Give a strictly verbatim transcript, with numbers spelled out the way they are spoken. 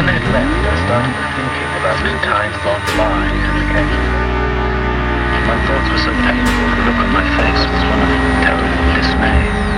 When they had left, I started thinking about the time gone by again. My thoughts were so painful, the look on my face was one of terrible dismay.